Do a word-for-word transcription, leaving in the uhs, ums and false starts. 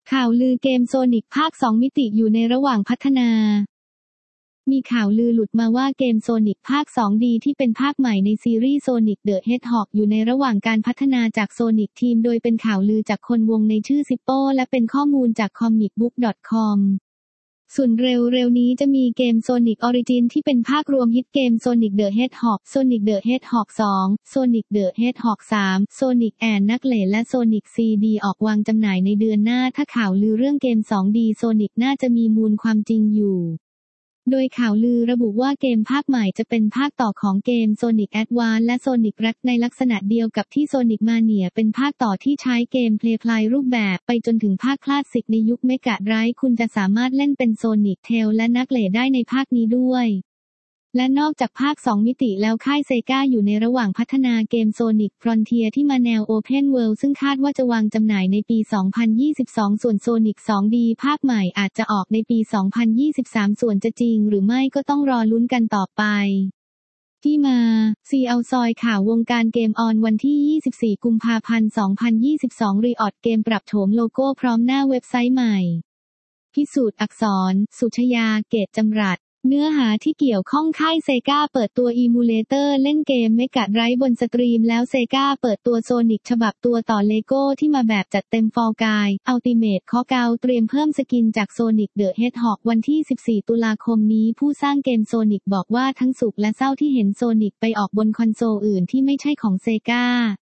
ข่าวลือเกมโซนิกภาคสองมิติอยู่ในระหว่างพัฒนามีข่าวลือหลุดมาว่าเกมโซนิกภาค สอง ดี ที่เป็นภาคใหม่ในซีรีส์ Sonic the Hedgehog อยู่ในระหว่างการพัฒนาจาก Sonic Team โดยเป็นข่าวลือจากคนวงในชื่อ Zippo และเป็นข้อมูลจาก คอมิกบุ๊ก ดอท คอม ส่วนเร็วๆนี้จะมีเกม Sonic Origin ที่เป็นภาครวมฮิตเกม Sonic the Hedgehog Sonic the Hedgehog สอง Sonic the Hedgehog สาม Sonic and Knuckles และ Sonic ซี ดี ออกวางจำหน่ายในเดือนหน้าถ้าข่าวลือเรื่องเกม สอง ดี Sonic น่าจะมีมูลความจริงอยู่โดยข่าวลือระบุว่าเกมภาคใหม่จะเป็นภาคต่อของเกม Sonic Advance และ Sonic Rush ในลักษณะเดียวกับที่ Sonic Mania เป็นภาคต่อที่ใช้เกมเพลย์พลายรูปแบบไปจนถึงภาคคลาสสิกในยุคเมกะไรท์คุณจะสามารถเล่นเป็น Sonic Tails และ Knuckles ได้ในภาคนี้ด้วยและนอกจากภาคสองมิติแล้วค่ายเซกาอยู่ในระหว่างพัฒนาเกม Sonic Frontier ที่มาแนว Open World ซึ่งคาดว่าจะวางจำหน่ายในปี สองพันยี่สิบสอง ส่วน Sonic สอง ดี ภาคใหม่อาจจะออกในปี สองพันยี่สิบสาม ส่วนจะจริงหรือไม่ก็ต้องรอลุ้นกันต่อไปที่มาซีเอาซอยข่าววงการเกมออนวันที่ ยี่สิบสี่ กุมภาพันธ์ สองพันยี่สิบสอง รีออดเกมปรับโฉมโลโก้พร้อมหน้าเว็บไซต์ใหม่พิสูจน์อักษรสุชยาเกตจำรัดเนื้อหาที่เกี่ยวข้องค่ายเซกาเปิดตัวอีมูเลเตอร์เล่นเกมเมกะไรท์บนสตรีมแล้วเซกาเปิดตัวโซนิกฉบับตัวต่อเลโก้ที่มาแบบจัดเต็มฟอลกายอัลติเมทคอเกาเตรียมเพิ่มสกินจากโซนิกเดอะเฮดฮอกวันที่ สิบสี่ ตุลาคมนี้ผู้สร้างเกมโซนิกบอกว่าทั้งสุขและเศร้าที่เห็นโซนิกไปออกบนคอนโซลอื่นที่ไม่ใช่ของเซกา